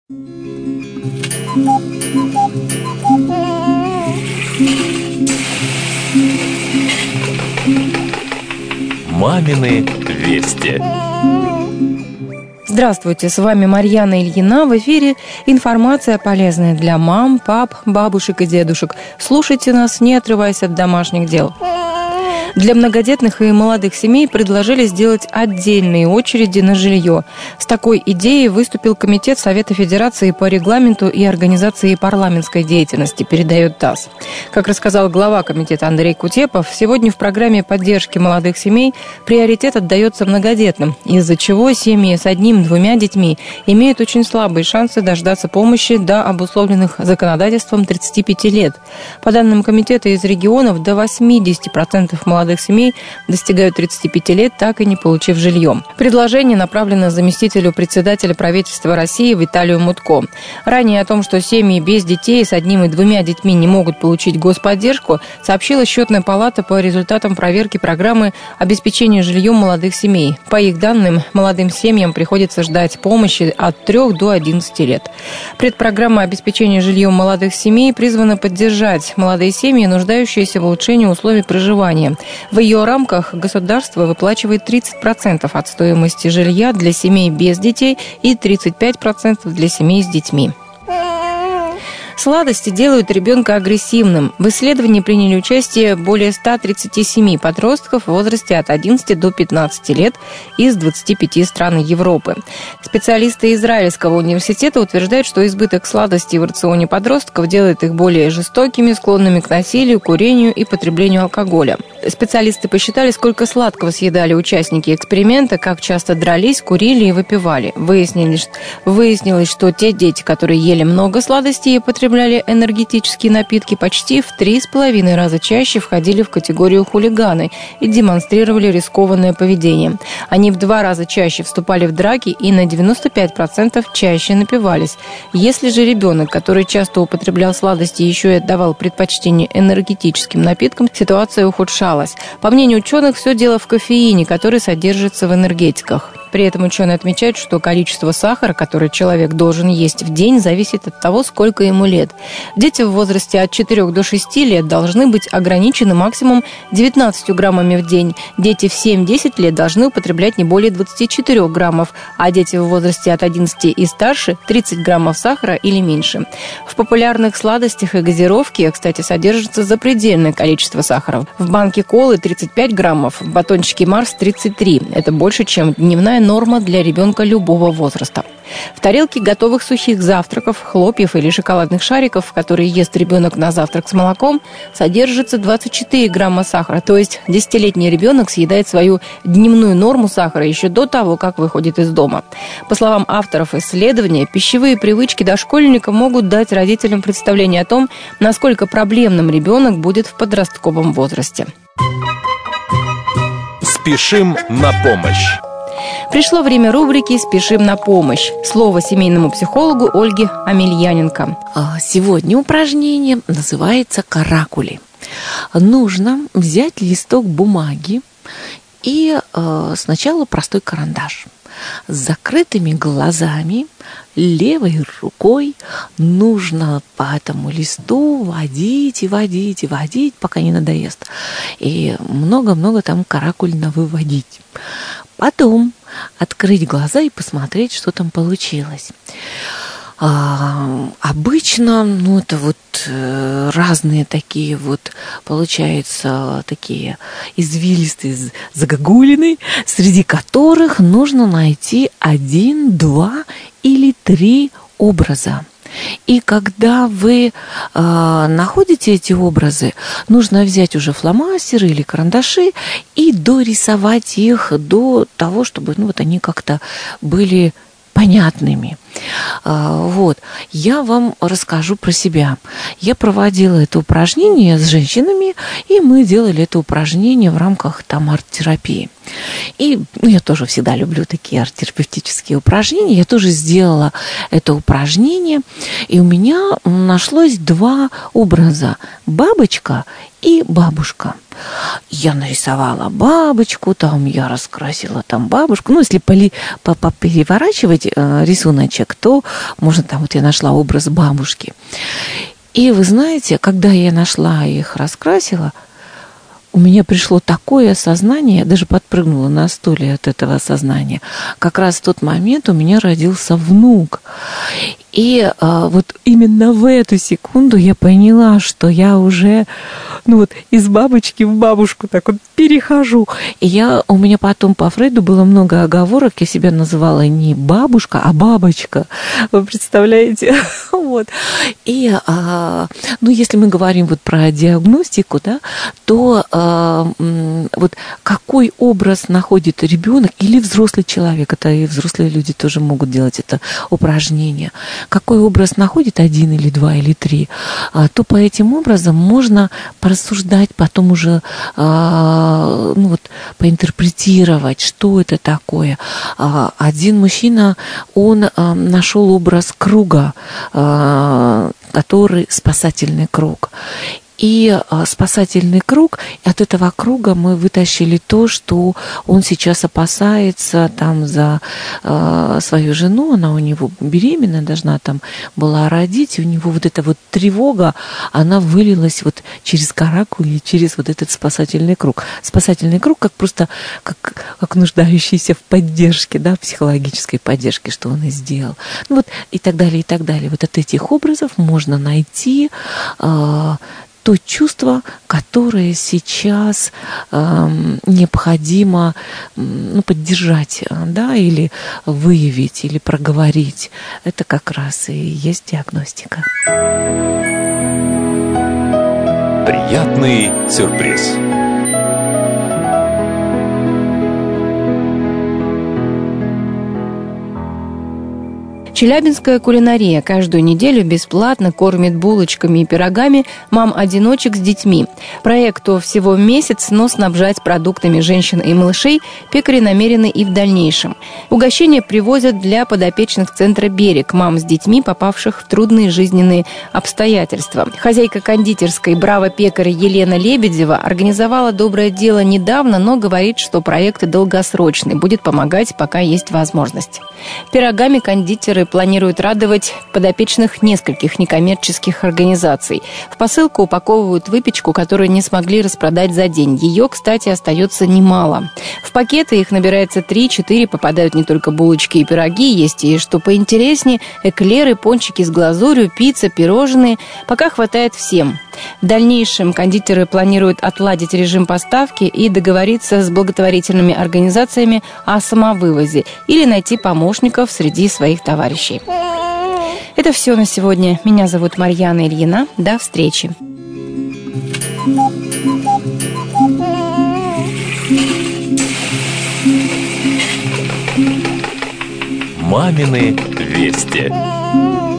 Мамины вести. Здравствуйте, с вами Марьяна Ильина. В эфире информация полезная для мам, пап, бабушек и дедушек. Слушайте нас, не отрываясь от домашних дел. Для многодетных и молодых семей предложили сделать отдельные очереди на жилье. С такой идеей выступил Комитет Совета Федерации по регламенту и организации парламентской деятельности, передает ТАСС. Как рассказал глава комитета Андрей Кутепов, сегодня в программе поддержки молодых семей приоритет отдается многодетным, из-за чего семьи с одним-двумя детьми имеют очень слабые шансы дождаться помощи до обусловленных законодательством 35 лет. По данным комитета, из регионов до 80% молодых семей достигают 35 лет, так и не получив жилье. Предложение направлено заместителю председателя правительства России Виталию Мутко. Ранее о том, что семьи без детей с одним и двумя детьми не могут получить господдержку, сообщила Счетная палата по результатам проверки программы обеспечения жильем молодых семей. По их данным, молодым семьям приходится ждать помощи от 3 до 11 лет. Предпрограмма обеспечения жильем молодых семей призвана поддержать молодые семьи, нуждающиеся в улучшении условий проживания. В ее рамках государство выплачивает 30% от стоимости жилья для семей без детей и 35% для семей с детьми. Сладости делают ребенка агрессивным. В исследовании приняли участие более 137 подростков в возрасте от 11 до 15 лет из 25 стран Европы. Специалисты Израильского университета утверждают, что избыток сладостей в рационе подростков делает их более жестокими, склонными к насилию, курению и потреблению алкоголя. Специалисты посчитали, сколько сладкого съедали участники эксперимента, как часто дрались, курили и выпивали. Выяснилось, что те дети, которые ели много сладостей и потребляли энергетические напитки, почти в 3,5 раза чаще входили в категорию хулиганы и демонстрировали рискованное поведение. Они в 2 раза чаще вступали в драки и на 95% чаще напивались. Если же ребенок, который часто употреблял сладости, еще и отдавал предпочтение энергетическим напиткам, ситуация ухудшалась. По мнению ученых, все дело в кофеине, который содержится в энергетиках. При этом ученые отмечают, что количество сахара, которое человек должен есть в день, зависит от того, сколько ему лет. Дети в возрасте от 4 до 6 лет должны быть ограничены максимум 19 граммами в день. Дети в 7-10 лет должны употреблять не более 24 граммов, а дети в возрасте от 11 и старше – 30 граммов сахара или меньше. В популярных сладостях и газировке, кстати, содержится запредельное количество сахара. В банке колы 35 граммов, в батончике Марс 33. Это больше, чем дневная норма для ребенка любого возраста. В тарелке готовых сухих завтраков, хлопьев или шоколадных шариков, которые ест ребенок на завтрак с молоком, содержится 24 грамма сахара. То есть 10-летний ребенок съедает свою дневную норму сахара еще до того, как выходит из дома. По словам авторов исследования, пищевые привычки дошкольника могут дать родителям представление о том, насколько проблемным ребенок будет в подростковом возрасте. Спешим на помощь. Пришло время рубрики «Спешим на помощь». Слово семейному психологу Ольге Амельяненко. Сегодня упражнение называется «Каракули». Нужно взять листок бумаги и сначала простой карандаш. С закрытыми глазами, левой рукой нужно по этому листу водить и водить и водить, пока не надоест. И много-много там каракуль навыводить. Потом открыть глаза и посмотреть, что там получилось. Обычно, это разные такие получаются такие извилистые загогулины, среди которых нужно найти 1, 2 или 3 образа. И когда вы находите эти образы, нужно взять уже фломастеры или карандаши и дорисовать их до того, чтобы они как-то были понятными. Я вам расскажу про себя. Я проводила это упражнение с женщинами, и мы делали это упражнение в рамках арт-терапии. И я тоже всегда люблю такие арт-терапевтические упражнения. Я тоже сделала это упражнение, и у меня нашлось 2 образа – бабочка и бабушка. Я нарисовала бабочку, там я раскрасила там бабушку. Ну, если переворачивать рисуночек, то можно там, вот я нашла образ бабушки. И вы знаете, когда я нашла и их раскрасила, у меня пришло такое осознание, я даже подпрыгнула на стуле от этого осознания. Как раз в тот момент у меня родился внук. И вот именно в эту секунду я поняла, что я уже, ну вот, из бабочки в бабушку так вот перехожу. И у меня потом по Фрейду было много оговорок, я себя называла не бабушка, а бабочка. Вы представляете? Вот. И, ну, если мы говорим вот про диагностику, да, то вот какой образ находит ребенок или взрослый человек, это и взрослые люди тоже могут делать это упражнение, какой образ находит 1 или 2 или 3, то по этим образом можно порассуждать, потом уже ну вот, поинтерпретировать, что это такое. Один мужчина, он нашел образ круга, который спасательный круг. И спасательный круг, от этого круга мы вытащили то, что он сейчас опасается там за свою жену, она у него беременна, должна там была родить, и у него вот эта вот тревога, она вылилась вот через каракуль или через вот этот спасательный круг. Спасательный круг как просто как нуждающийся в поддержке, да, психологической поддержке, что он и сделал. Ну вот и так далее, и так далее. Вот от этих образов можно найти то чувство, которое сейчас необходимо поддержать, да, или выявить, или проговорить. Это как раз и есть диагностика. Приятный сюрприз. Челябинская кулинария каждую неделю бесплатно кормит булочками и пирогами мам-одиночек с детьми. Проекту всего месяц, но снабжать продуктами женщин и малышей пекари намерены и в дальнейшем. Угощения привозят для подопечных центра «Берег», мам с детьми, попавших в трудные жизненные обстоятельства. Хозяйка кондитерской «Браво-пекарь» Елена Лебедева организовала доброе дело недавно, но говорит, что проект долгосрочный, будет помогать, пока есть возможность. Пирогами кондитеры планируют радовать подопечных нескольких некоммерческих организаций. В посылку упаковывают выпечку, которую не смогли распродать за день. Ее, кстати, остается немало. В пакеты их набирается 3-4, попадают не только булочки и пироги, есть и, что поинтереснее, эклеры, пончики с глазурью, пицца, пирожные. Пока хватает всем. В дальнейшем кондитеры планируют отладить режим поставки и договориться с благотворительными организациями о самовывозе или найти помощников среди своих товарищей. Это все на сегодня. Меня зовут Марьяна Ильина. До встречи. Мамины вести.